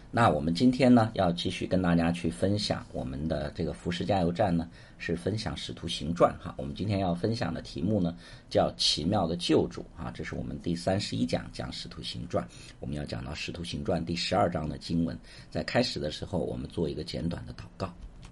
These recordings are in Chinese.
那我们今天呢，要继续跟大家去分享我们的这个服饰加油站呢，是分享使徒行传哈。我们今天要分享的题目呢，叫奇妙的救主啊，这是我们第31讲讲使徒行传，我们要讲到使徒行传第12章的经文。在开始的时候，我们做一个简短的祷告。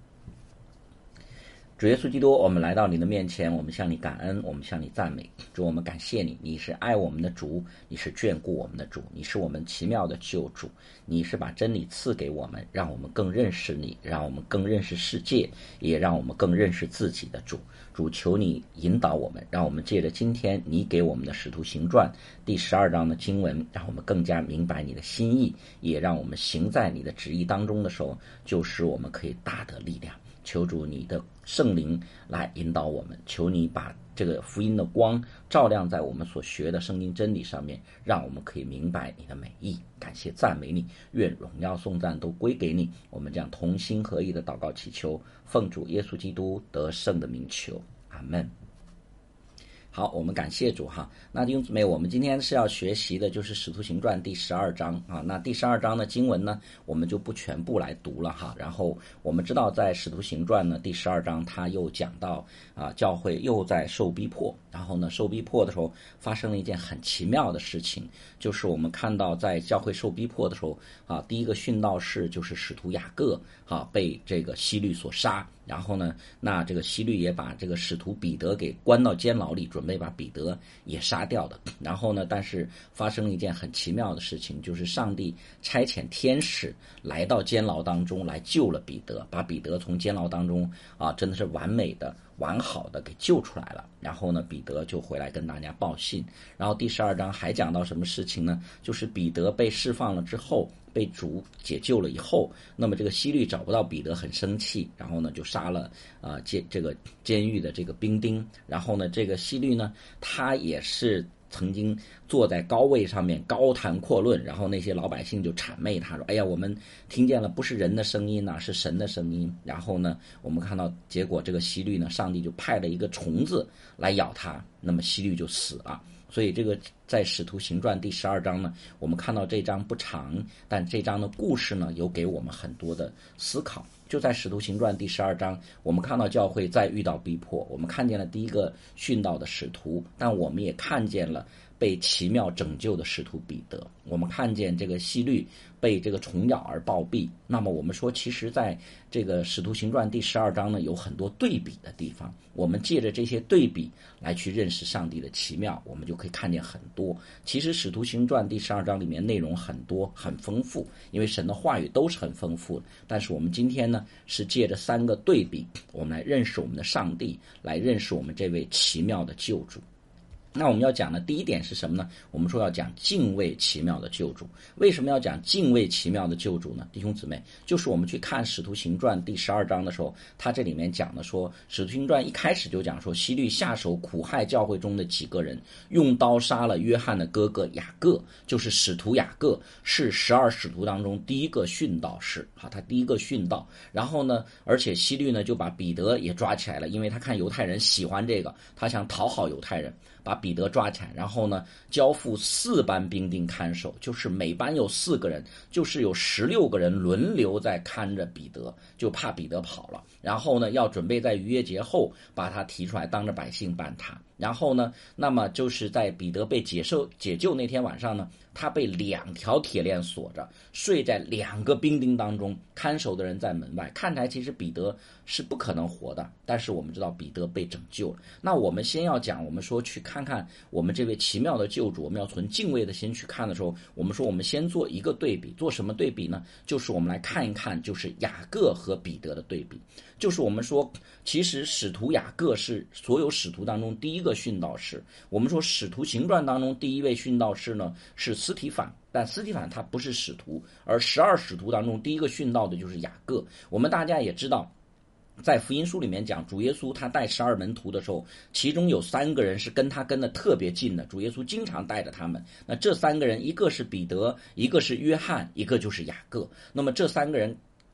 主耶稣基督，我们来到你的面前，我们向你感恩，我们向你赞美。主，我们感谢你，你是爱我们的主，你是眷顾我们的主，你是我们奇妙的救主，你是把真理赐给我们，让我们更认识你，让我们更认识世界，也让我们更认识自己的主。主，求你引导我们，让我们借着今天你给我们的使徒行传第12章的经文，让我们更加明白你的心意，也让我们行在你的旨意当中的时候，就使我们可以大得力量。求主你的圣灵来引导我们，求你把这个福音的光照亮在我们所学的圣经真理上面，让我们可以明白你的美意。感谢赞美你，愿荣耀颂赞都归给你。我们将同心合意的祷告祈求，奉主耶稣基督得胜的名求，阿们。好，我们感谢主哈。那弟兄姊妹，我们今天是要学习的就是使徒行传第12章啊。那第12章的经文呢，我们就不全部来读了哈。然后我们知道在使徒行传呢第12章，他又讲到教会又在受逼迫，然后呢受逼迫的时候发生了一件很奇妙的事情，就是我们看到在教会受逼迫的时候第一个殉道士就是使徒雅各被这个希律所杀。然后呢，那这个希律也把这个使徒彼得给关到监牢里，准备把彼得也杀掉的。然后呢，但是发生了一件很奇妙的事情，就是上帝差遣天使来到监牢当中来救了彼得，把彼得从监牢当中真的是完美的完好的给救出来了。然后呢，彼得就回来跟大家报信。然后第12章还讲到什么事情呢？就是彼得被释放了之后，被主解救了以后，那么这个希律找不到彼得，很生气，然后呢就杀了这个监狱的这个兵丁。然后呢，这个希律呢，他也是曾经坐在高位上面高谈阔论，然后那些老百姓就谄媚他说：“哎呀，我们听见了不是人的声音是神的声音。”然后呢，我们看到结果这个希律呢，上帝就派了一个虫子来咬他，那么希律就死了。所以这个在使徒行传第12章呢，我们看到这章不长，但这章的故事呢，有给我们很多的思考。就在使徒行传第12章，我们看到教会再遇到逼迫，我们看见了第一个殉道的使徒，但我们也看见了被奇妙拯救的使徒彼得，我们看见这个希律被这个虫咬而暴毙。那么我们说，其实在这个使徒行传第12章呢，有很多对比的地方，我们借着这些对比来去认识上帝的奇妙，我们就可以看见很多。其实使徒行传第12章里面内容很多很丰富，因为神的话语都是很丰富的。但是我们今天呢，是借着3个对比，我们来认识我们的上帝，来认识我们这位奇妙的救主。那我们要讲的第一点是什么呢？我们说要讲敬畏奇妙的救主。为什么要讲敬畏奇妙的救主呢？弟兄姊妹，就是我们去看使徒行传第12章的时候，他这里面讲的说，使徒行传一开始就讲说，希律下手苦害教会中的几个人，用刀杀了约翰的哥哥雅各，就是使徒雅各，是12使徒当中第一个殉道士他第一个殉道。然后呢，而且希律呢就把彼得也抓起来了，因为他看犹太人喜欢这个，他想讨好犹太人，把彼得抓起来，然后呢交付4班兵丁看守，就是每班有4个人，就是有16个人轮流在看着彼得，就怕彼得跑了。然后呢要准备在逾越节后把他提出来当着百姓办他。然后呢，那么就是在彼得被解救那天晚上呢，他被2条铁链锁着，睡在2个兵丁当中，看守的人在门外。看来其实彼得是不可能活的，但是我们知道彼得被拯救了。那我们先要讲，我们说去看看我们这位奇妙的救主，我们要存敬畏的心去看的时候，我们说我们先做一个对比。做什么对比呢？就是我们来看一看，就是雅各和彼得的对比。就是我们说，其实使徒雅各是所有使徒当中第一个殉道士。我们说使徒行传当中第一位殉道士呢是司提反，但司提反他不是使徒，而12使徒当中第一个殉道的就是雅各。我们大家也知道，在福音书里面讲，主耶稣他带12门徒的时候，其中有3个人是跟他跟得特别近的，主耶稣经常带着他们。那这3个人，一个是彼得，一个是约翰，一个就是雅各。那么这3个人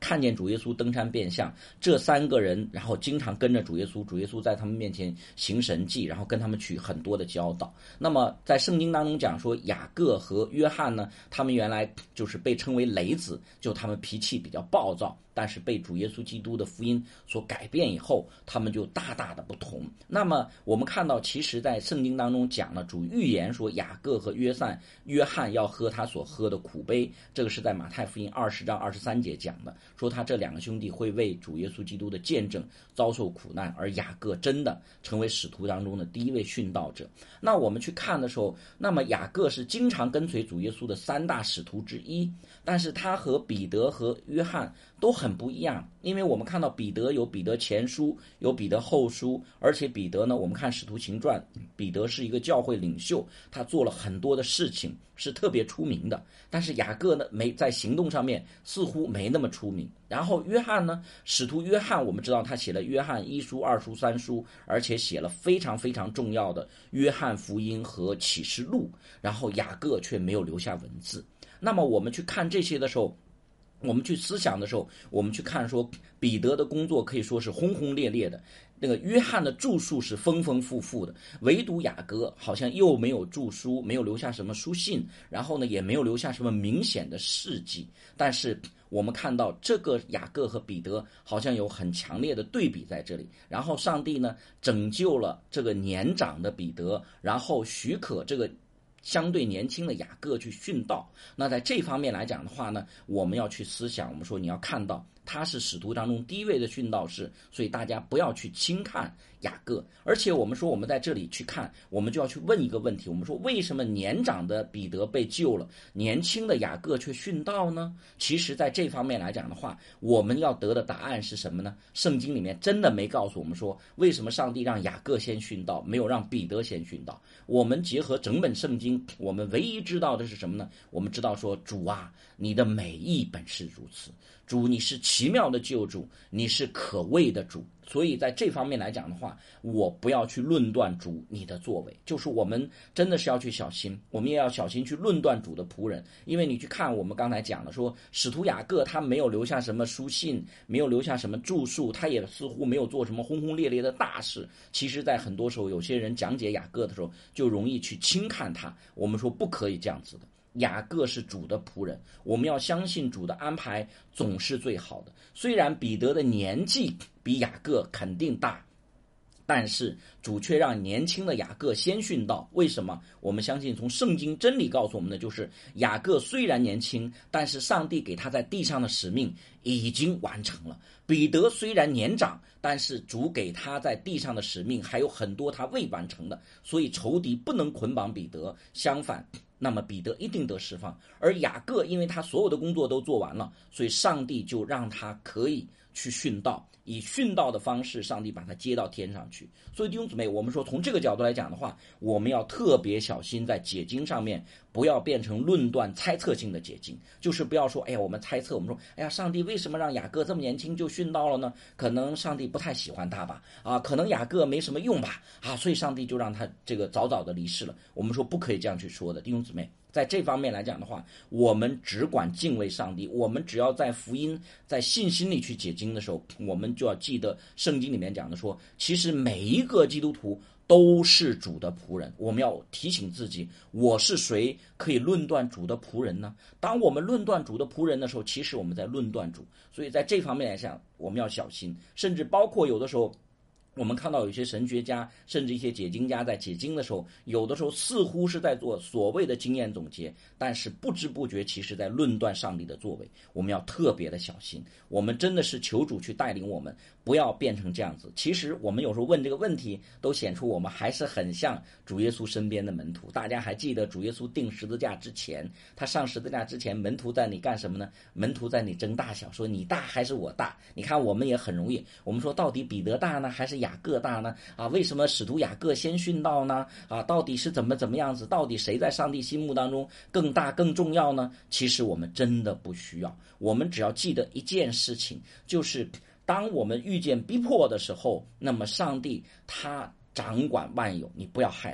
看见主耶稣登山变相，这3个人然后经常跟着主耶稣，主耶稣在他们面前行神迹，然后跟他们取很多的教导。那么在圣经当中讲说，雅各和约翰呢，他们原来就是被称为雷子，就他们脾气比较暴躁，但是被主耶稣基督的福音所改变以后，他们就大大的不同。那么我们看到，其实在圣经当中讲了，主预言说雅各和约翰要喝他所喝的苦杯，这个是在马太福音20章23节讲的，说他这2个兄弟会为主耶稣基督的见证遭受苦难，而雅各真的成为使徒当中的第1位殉道者。那我们去看的时候，那么雅各是经常跟随主耶稣的3大使徒之一，但是他和彼得和约翰都很不一样，因为我们看到彼得有彼得前书，有彼得后书，而且彼得呢，我们看使徒行传，彼得是一个教会领袖，他做了很多的事情，是特别出名的。但是雅各呢，在行动上面似乎没那么出名。然后约翰呢，使徒约翰我们知道他写了约翰1书、2书、3书，而且写了非常非常重要的约翰福音和启示录，然后雅各却没有留下文字。那么我们去看这些的时候，我们去思想的时候，我们去看说彼得的工作可以说是轰轰烈烈的，那个约翰的著述是丰丰富富的，唯独雅各好像又没有著书，没有留下什么书信，然后呢也没有留下什么明显的事迹。但是我们看到这个雅各和彼得好像有很强烈的对比在这里，然后上帝呢拯救了这个年长的彼得，然后许可这个相对年轻的雅各去殉道。那在这方面来讲的话呢，我们要去思想，我们说你要看到他是使徒当中第1位的殉道士，所以大家不要去轻看雅各。而且我们说我们在这里去看，我们就要去问一个问题，我们说为什么年长的彼得被救了，年轻的雅各却殉道呢？其实在这方面来讲的话，我们要得的答案是什么呢？圣经里面真的没告诉我们说为什么上帝让雅各先殉道，没有让彼得先殉道。我们结合整本圣经，我们唯一知道的是什么呢？我们知道说，主啊，你的美意本是如此，主你是奇妙的救主，你是可畏的主。所以在这方面来讲的话，我不要去论断主你的作为，就是我们真的是要去小心，我们也要小心去论断主的仆人。因为你去看我们刚才讲了说，使徒雅各他没有留下什么书信，没有留下什么著述，他也似乎没有做什么轰轰烈烈的大事。其实在很多时候，有些人讲解雅各的时候就容易去轻看他，我们说不可以这样子的。雅各是主的仆人，我们要相信主的安排总是最好的。虽然彼得的年纪比雅各肯定大，但是主却让年轻的雅各先殉道。为什么？我们相信从圣经真理告诉我们的就是雅各虽然年轻，但是上帝给他在地上的使命已经完成了。彼得虽然年长，但是主给他在地上的使命还有很多他未完成的，所以仇敌不能捆绑彼得，相反那么彼得一定得释放。而雅各因为他所有的工作都做完了，所以上帝就让他可以去殉道，以殉道的方式上帝把他接到天上去。所以弟兄姊妹，我们说从这个角度来讲的话，我们要特别小心在解经上面不要变成论断猜测性的解经，就是不要说我们猜测，我们说上帝为什么让雅各这么年轻就殉道了呢？可能上帝不太喜欢他吧，可能雅各没什么用吧，所以上帝就让他这个早早的离世了。我们说不可以这样去说的，弟兄姊妹，在这方面来讲的话，我们只管敬畏上帝，我们只要在福音在信心里去解经的时候，我们就要记得圣经里面讲的说，其实每一个基督徒都是主的仆人。我们要提醒自己，我是谁可以论断主的仆人呢？当我们论断主的仆人的时候，其实我们在论断主。所以在这方面来讲，我们要小心，甚至包括有的时候我们看到有些神学家甚至一些解经家在解经的时候，有的时候似乎是在做所谓的经验总结，但是不知不觉其实在论断上帝的作为。我们要特别的小心，我们真的是求主去带领我们，不要变成这样子。其实我们有时候问这个问题，都显出我们还是很像主耶稣身边的门徒。大家还记得主耶稣钉十字架之前，他上十字架之前，门徒在你干什么呢？门徒在你争大小，说你大还是我大？你看我们也很容易，我们说到底彼得大呢还是雅各大呢？为什么使徒雅各先殉道呢？到底是怎么样子？到底谁在上帝心目当中更大更重要呢？其实我们真的不需要，我们只要记得一件事情，就是当我们遇见逼迫的时候，那么上帝他掌管万有，你不要害怕。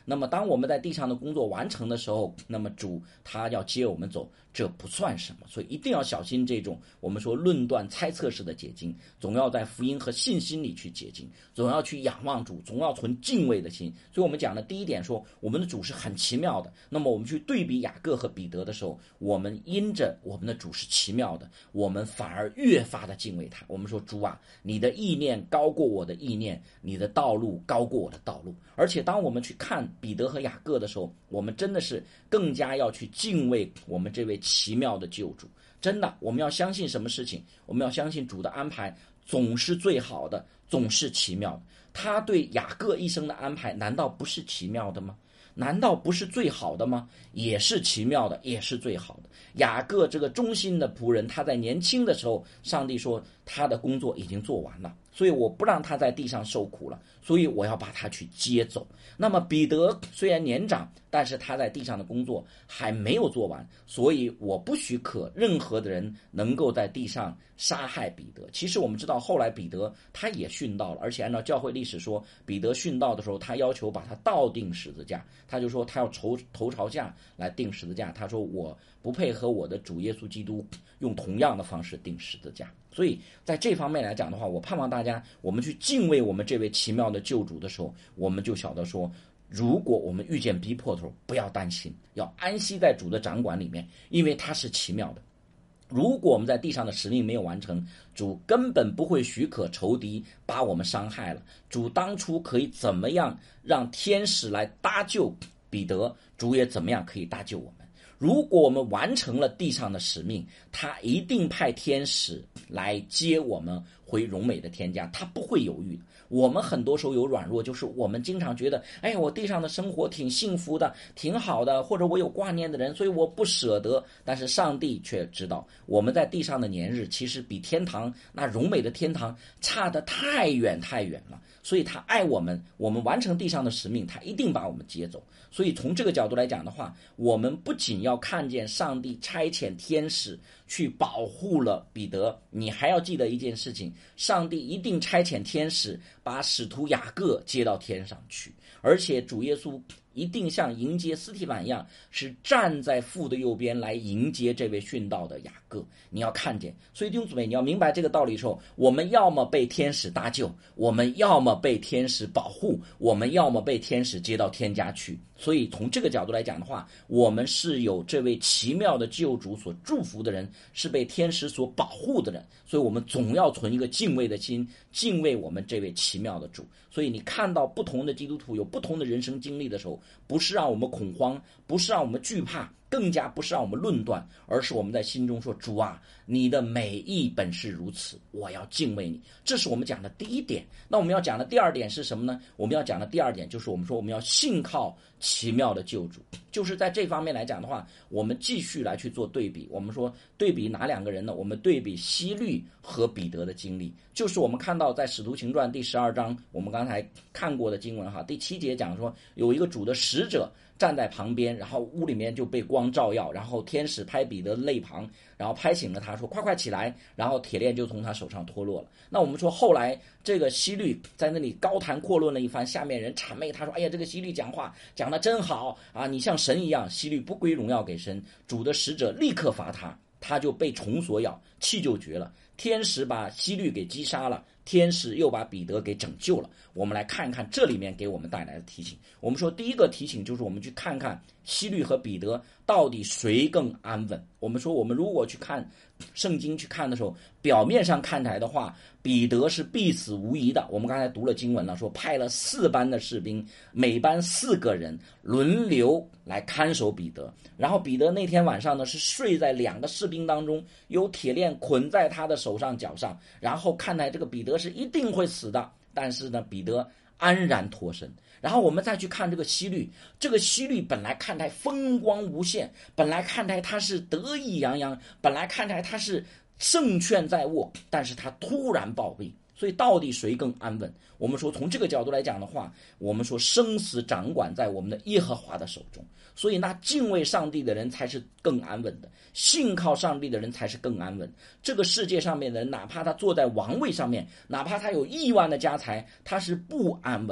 那么当我们在地上的工作完成的时候，那么主他要接我们走，这不算什么。所以一定要小心这种我们说论断猜测式的解经，总要在福音和信心里去解经，总要去仰望主，总要存敬畏的心。所以我们讲的第一点说，我们的主是很奇妙的。那么我们去对比雅各和彼得的时候，我们因着我们的主是奇妙的，我们反而越发的敬畏他。我们说，主啊，你的意念高过我的意念，你的道路高过我的道路。而且当我们去看彼得和雅各的时候，我们真的是更加要去敬畏我们这位奇妙的救主。真的，我们要相信什么事情？我们要相信主的安排总是最好的，总是奇妙的。他对雅各一生的安排难道不是奇妙的吗？难道不是最好的吗？也是奇妙的，也是最好的。雅各这个忠心的仆人，他在年轻的时候，上帝说他的工作已经做完了，所以我不让他在地上受苦了，所以我要把他去接走。那么彼得虽然年长，但是他在地上的工作还没有做完，所以我不许可任何的人能够在地上杀害彼得。其实我们知道后来彼得他也殉道了，而且按照教会历史说，彼得殉道的时候，他要求把他倒钉十字架，他就说他要头朝下来钉十字架，他说我不配合我的主耶稣基督用同样的方式钉十字架。所以在这方面来讲的话，我盼望大家我们去敬畏我们这位奇妙的救主的时候，我们就晓得说，如果我们遇见逼迫的时候，不要担心，要安息在主的掌管里面，因为他是奇妙的。如果我们在地上的使命没有完成，主根本不会许可仇敌把我们伤害了。主当初可以怎么样让天使来搭救彼得，主也怎么样可以搭救我们。如果我们完成了地上的使命，他一定派天使来接我们回荣美的天家，他不会犹豫的。我们很多时候有软弱，就是我们经常觉得，哎，我地上的生活挺幸福的，挺好的，或者我有挂念的人，所以我不舍得。但是上帝却知道，我们在地上的年日其实比天堂那荣美的天堂差得太远太远了。所以他爱我们，我们完成地上的使命，他一定把我们接走。所以从这个角度来讲的话，我们不仅要看见上帝差遣天使去保护了彼得，你还要记得一件事情，上帝一定差遣天使把使徒雅各接到天上去，而且主耶稣一定像迎接司提反一样，是站在父的右边来迎接这位殉道的雅各。你要看见，所以弟兄姊妹，你要明白这个道理的时候，我们要么被天使搭救，我们要么被天使保护，我们要么被天使接到天家去。所以从这个角度来讲的话，我们是有这位奇妙的救主所祝福的人，是被天使所保护的人，所以我们总要存一个敬畏的心，敬畏我们这位奇妙的主。所以你看到不同的基督徒有不同的人生经历的时候，不是让我们恐慌，不是让我们惧怕，更加不是让我们论断，而是我们在心中说，主啊，你的美意本是如此，我要敬畏你。这是我们讲的第一点。那我们要讲的第二点是什么呢？我们要讲的第二点就是我们说我们要信靠奇妙的救主。就是在这方面来讲的话，我们继续来去做对比。我们说对比哪两个人呢？我们对比希律和彼得的经历。就是我们看到在使徒行传第12章，我们刚才看过的经文第7节讲说，有一个主的使者站在旁边，然后屋里面就被光照耀，然后天使拍彼得的肋旁，然后拍醒了他，说快快起来，然后铁链就从他手上脱落了。那我们说后来这个希律在那里高谈阔论了一番，下面人谄媚他说，哎呀，这个希律讲话讲得真好啊，你像神一样。希律不归荣耀给神，主的使者立刻罚他，他就被虫所咬，气就绝了。天使把希律给击杀了，天使又把彼得给拯救了。我们来看一看这里面给我们带来的提醒。我们说第一个提醒就是我们去看看希律和彼得到底谁更安稳。我们说我们如果去看圣经去看的时候，表面上看来的话，彼得是必死无疑的。我们刚才读了经文了，说派了4班的士兵，每班4个人轮流来看守彼得。然后彼得那天晚上呢，是睡在2个士兵当中，有铁链捆在他的手上脚上，然后看来这个彼得是一定会死的，但是呢，彼得安然脱身。然后我们再去看这个希律，这个希律本来看来风光无限，本来看来他是得意洋洋，本来看来他是胜券在握，但是他突然暴毙。所以到底谁更安稳？我们说从这个角度来讲的话，我们说生死掌管在我们的耶和华的手中，所以那敬畏上帝的人才是更安稳的，信靠上帝的人才是更安稳。这个世界上面的人，哪怕他坐在王位上面，哪怕他有亿万的家财，他是不安稳的。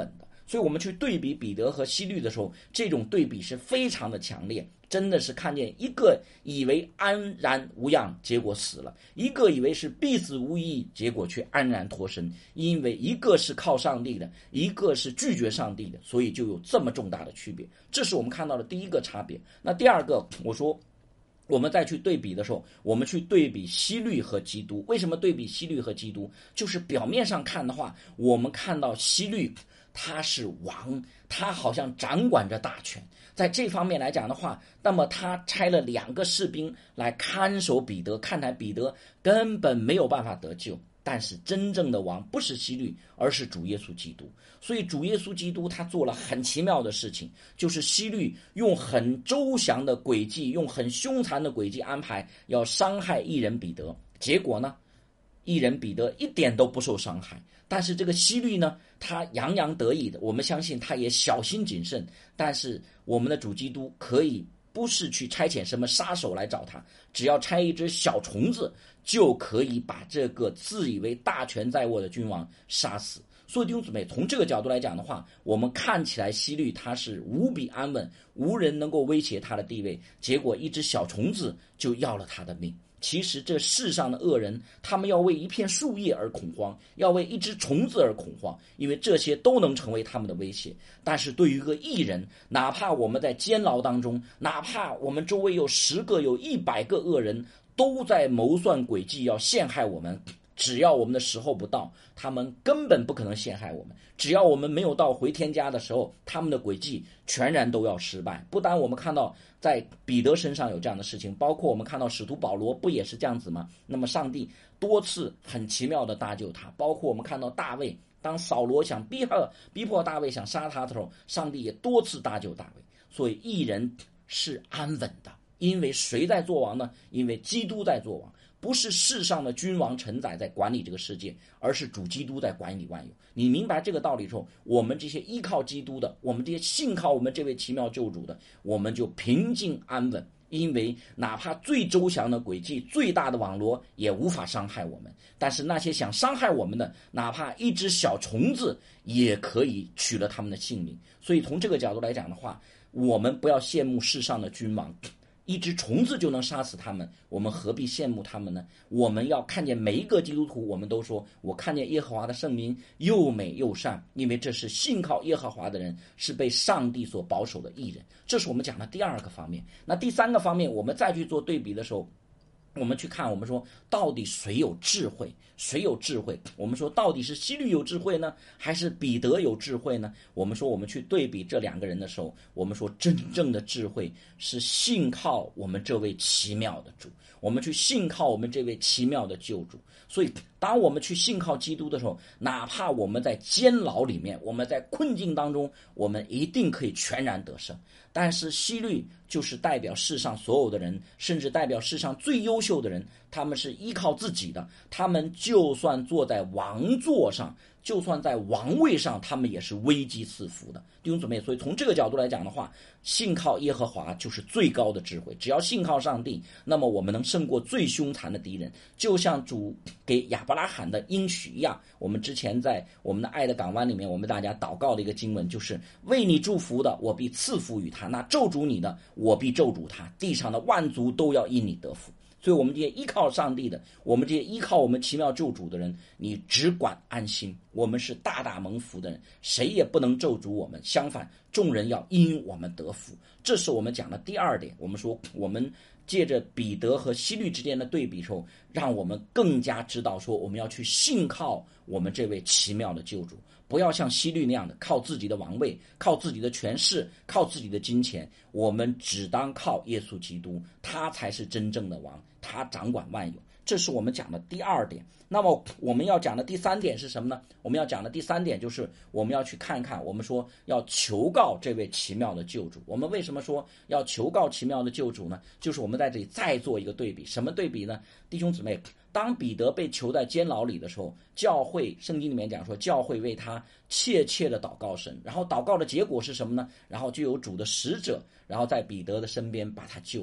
所以我们去对比彼得和希律的时候，这种对比是非常的强烈，真的是看见一个以为安然无恙，结果死了；一个以为是必死无疑，结果却安然脱身。因为一个是靠上帝的，一个是拒绝上帝的，所以就有这么重大的区别。这是我们看到的第一个差别。那第二个，我说我们再去对比的时候，我们去对比希律和基督。为什么对比希律和基督？就是表面上看的话，我们看到希律他是王，他好像掌管着大权。在这方面来讲的话，那么他差了2个士兵来看守彼得，看来彼得根本没有办法得救。但是真正的王不是希律，而是主耶稣基督。所以主耶稣基督他做了很奇妙的事情，就是希律用很周详的诡计，用很凶残的诡计安排要伤害义人彼得。结果呢，义人彼得一点都不受伤害。但是这个希律呢，他洋洋得意的，我们相信他也小心谨慎。但是我们的主基督可以不是去差遣什么杀手来找他，只要差一只小虫子，就可以把这个自以为大权在握的君王杀死。所以弟兄姊妹，从这个角度来讲的话，我们看起来希律他是无比安稳，无人能够威胁他的地位，结果一只小虫子就要了他的命。其实这世上的恶人，他们要为一片树叶而恐慌，要为一只虫子而恐慌，因为这些都能成为他们的威胁。但是对于一个义人，哪怕我们在监牢当中，哪怕我们周围有10个有100个恶人都在谋算诡计要陷害我们，只要我们的时候不到，他们根本不可能陷害我们。只要我们没有到回天家的时候，他们的诡计全然都要失败。不单我们看到在彼得身上有这样的事情，包括我们看到使徒保罗不也是这样子吗？那么上帝多次很奇妙的搭救他，包括我们看到大卫，当扫罗想逼迫大卫想杀他的时候，上帝也多次搭救大卫。所以义人是安稳的，因为谁在做王呢？因为基督在做王。不是世上的君王臣宰在管理这个世界，而是主基督在管理万有。你明白这个道理之后，我们这些依靠基督的，我们这些信靠我们这位奇妙救主的，我们就平静安稳。因为哪怕最周详的诡计，最大的网罗也无法伤害我们，但是那些想伤害我们的，哪怕一只小虫子也可以取了他们的性命。所以从这个角度来讲的话，我们不要羡慕世上的君王，一只虫子就能杀死他们，我们何必羡慕他们呢？我们要看见每一个基督徒，我们都说我看见耶和华的圣名又美又善，因为这是信靠耶和华的人，是被上帝所保守的义人。这是我们讲的第2个方面。那第3个方面，我们再去做对比的时候，我们去看，我们说到底谁有智慧？谁有智慧？我们说到底是希律有智慧呢，还是彼得有智慧呢？我们说我们去对比这2个人的时候，我们说真正的智慧是信靠我们这位奇妙的主，我们去信靠我们这位奇妙的救主。所以当我们去信靠基督的时候，哪怕我们在监牢里面，我们在困境当中，我们一定可以全然得胜。但是希律就是代表世上所有的人，甚至代表世上最优秀的人，他们是依靠自己的，他们就算坐在王座上，就算在王位上，他们也是危机四伏的。弟兄姊妹，所以从这个角度来讲的话，信靠耶和华就是最高的智慧。只要信靠上帝，那么我们能胜过最凶残的敌人，就像主给亚伯拉罕的应许一样。我们之前在我们的爱的港湾里面，我们大家祷告的一个经文就是为你祝福的，我必赐福于他；那咒诅你的，我必咒诅他。地上的万族都要因你得福。所以我们这些依靠上帝的，我们这些依靠我们奇妙救主的人，你只管安心，我们是大大蒙福的人，谁也不能咒诅我们，相反众人要因我们得福。这是我们讲的第2点。我们说我们借着彼得和希律之间的对比时候，让我们更加知道说我们要去信靠我们这位奇妙的救主，不要像希律那样的靠自己的王位，靠自己的权势，靠自己的金钱。我们只当靠耶稣基督，他才是真正的王，他掌管万有。这是我们讲的第2点。那么我们要讲的第3点是什么呢？我们要讲的第3点就是我们要去看看，我们说要求告这位奇妙的救主。我们为什么说要求告奇妙的救主呢？就是我们在这里再做一个对比。什么对比呢？弟兄姊妹，当彼得被囚在监牢里的时候，教会圣经里面讲说，教会为他切切的祷告神，然后祷告的结果是什么呢？然后就有主的使者，然后在彼得的身边把他救出来。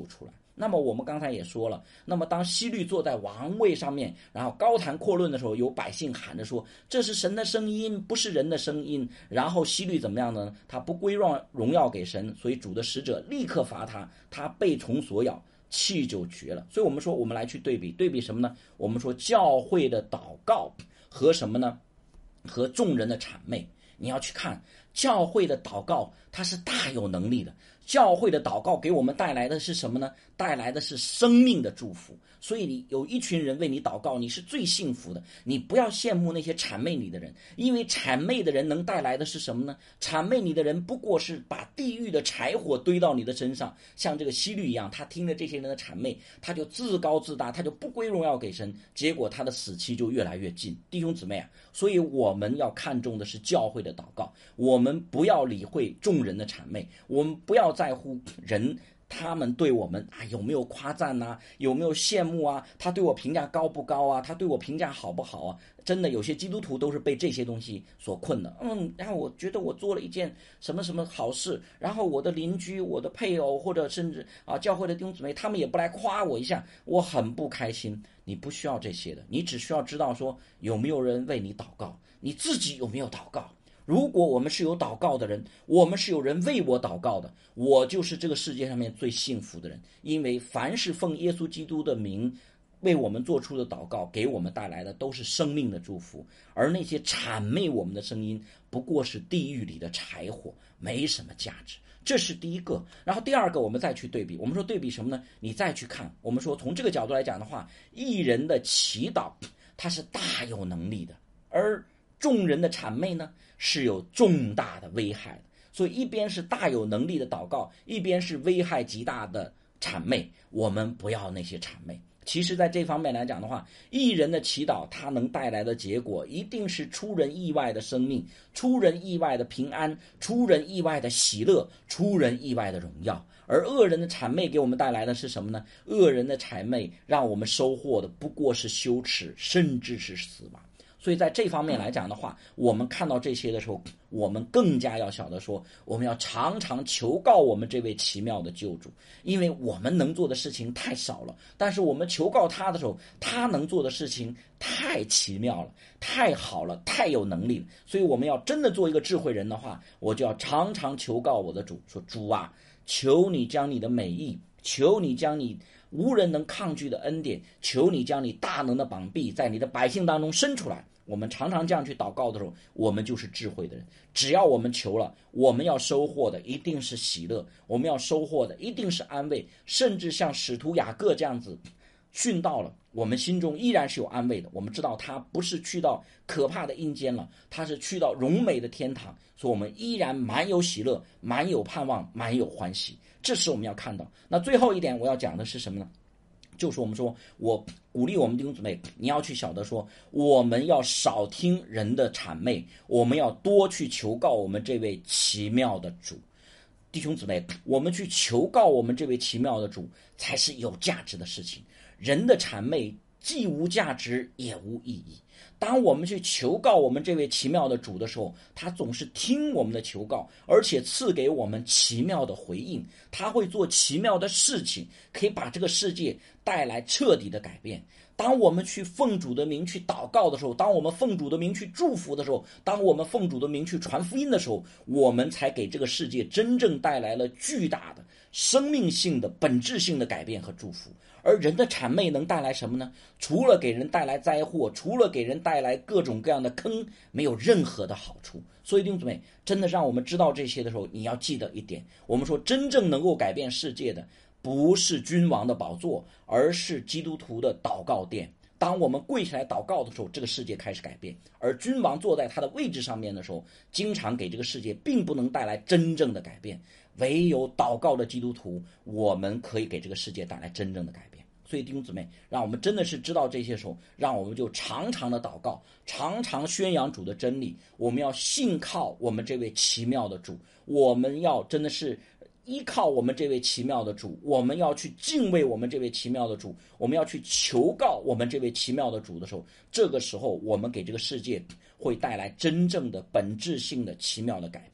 那么我们刚才也说了，那么当希律坐在王位上面，然后高谈阔论的时候，有百姓喊着说这是神的声音，不是人的声音。然后希律怎么样呢？他不归荣耀给神，所以主的使者立刻罚他，他被虫所咬，气就绝了。所以我们说，我们来去对比什么呢？我们说教会的祷告和什么呢？和众人的谄媚。你要去看教会的祷告，它是大有能力的。教会的祷告给我们带来的是什么呢？带来的是生命的祝福。所以你有一群人为你祷告，你是最幸福的。你不要羡慕那些谄媚你的人，因为谄媚的人能带来的是什么呢？谄媚你的人不过是把地狱的柴火堆到你的身上，像这个希律一样，他听了这些人的谄媚，他就自高自大，他就不归荣耀给神，结果他的死期就越来越近。弟兄姊妹啊，所以我们要看重的是教会的祷告，我们不要理会众人的谄媚，我们不要在乎人他们对我们有没有夸赞啊，有没有羡慕啊，他对我评价高不高啊，他对我评价好不好啊。真的有些基督徒都是被这些东西所困的。然后我觉得我做了一件什么什么好事，然后我的邻居、我的配偶或者甚至教会的弟兄姊妹，他们也不来夸我一下，我很不开心。你不需要这些的，你只需要知道说有没有人为你祷告，你自己有没有祷告。如果我们是有祷告的人，我们是有人为我祷告的，我就是这个世界上面最幸福的人。因为凡是奉耶稣基督的名为我们做出的祷告，给我们带来的都是生命的祝福，而那些谄媚我们的声音不过是地狱里的柴火，没什么价值。这是第一个。然后第二个，我们再去对比，我们说对比什么呢？你再去看，我们说从这个角度来讲的话，义人的祈祷它是大有能力的，而众人的谄媚呢是有重大的危害的。所以一边是大有能力的祷告，一边是危害极大的谄媚，我们不要那些谄媚。其实在这方面来讲的话，义人的祈祷它能带来的结果一定是出人意外的生命，出人意外的平安，出人意外的喜乐，出人意外的荣耀。而恶人的谄媚给我们带来的是什么呢？恶人的谄媚让我们收获的不过是羞耻，甚至是死亡。所以在这方面来讲的话，我们看到这些的时候，我们更加要晓得说，我们要常常求告我们这位奇妙的救主。因为我们能做的事情太少了，但是我们求告他的时候，他能做的事情太奇妙了，太好了，太有能力了。所以我们要真的做一个智慧人的话，我就要常常求告我的主，说主啊，求你将你的美意，求你将你无人能抗拒的恩典，求你将你大能的膀臂在你的百姓当中伸出来。我们常常这样去祷告的时候，我们就是智慧的人。只要我们求了，我们要收获的一定是喜乐，我们要收获的一定是安慰，甚至像使徒雅各这样子殉道了，我们心中依然是有安慰的。我们知道他不是去到可怕的阴间了，他是去到荣美的天堂，所以我们依然满有喜乐，满有盼望，满有欢喜。这是我们要看到。那最后一点我要讲的是什么呢？就是我们说，我鼓励我们弟兄姊妹，你要去晓得说，我们要少听人的谄媚，我们要多去求告我们这位奇妙的主。弟兄姊妹，我们去求告我们这位奇妙的主，才是有价值的事情。人的谄媚既无价值也无意义。当我们去求告我们这位奇妙的主的时候，他总是听我们的求告，而且赐给我们奇妙的回应。他会做奇妙的事情，可以把这个世界带来彻底的改变。当我们去奉主的名去祷告的时候，当我们奉主的名去祝福的时候，当我们奉主的名去传福音的时候，我们才给这个世界真正带来了巨大的生命性的本质性的改变和祝福。而人的谄媚能带来什么呢？除了给人带来灾祸，除了给人带来各种各样的坑，没有任何的好处。所以弟兄姊妹，真的让我们知道这些的时候，你要记得一点，我们说真正能够改变世界的不是君王的宝座，而是基督徒的祷告殿。当我们跪下来祷告的时候，这个世界开始改变。而君王坐在他的位置上面的时候，经常给这个世界并不能带来真正的改变。唯有祷告的基督徒，我们可以给这个世界带来真正的改变。所以弟兄姊妹，让我们真的是知道这些时候，让我们就常常的祷告，常常宣扬主的真理。我们要信靠我们这位奇妙的主，我们要真的是依靠我们这位奇妙的主，我们要去敬畏我们这位奇妙的主，我们要去求告我们这位奇妙的主的时候，这个时候我们给这个世界会带来真正的本质性的奇妙的改变。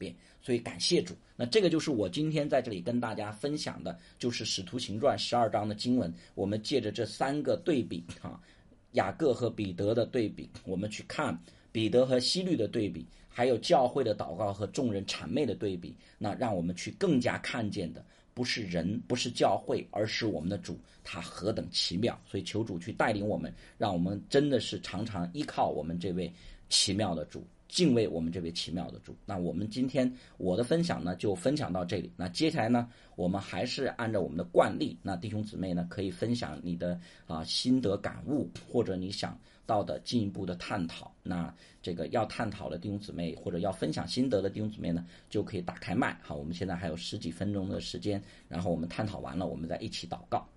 所以感谢主。那这个就是我今天在这里跟大家分享的，就是使徒行传12章的经文，我们借着这3个对比雅各和彼得的对比，我们去看彼得和希律的对比，还有教会的祷告和众人谄媚的对比，那让我们去更加看见的不是人，不是教会，而是我们的主，他何等奇妙。所以求主去带领我们，让我们真的是常常依靠我们这位奇妙的主，敬畏我们这位奇妙的主。那我们今天我的分享呢就分享到这里，那接下来呢我们还是按照我们的惯例，那弟兄姊妹呢可以分享你的心得感悟，或者你想到的进一步的探讨。那这个要探讨的弟兄姊妹或者要分享心得的弟兄姊妹呢，就可以打开麦。好，我们现在还有10几分钟的时间，然后我们探讨完了，我们再一起祷告。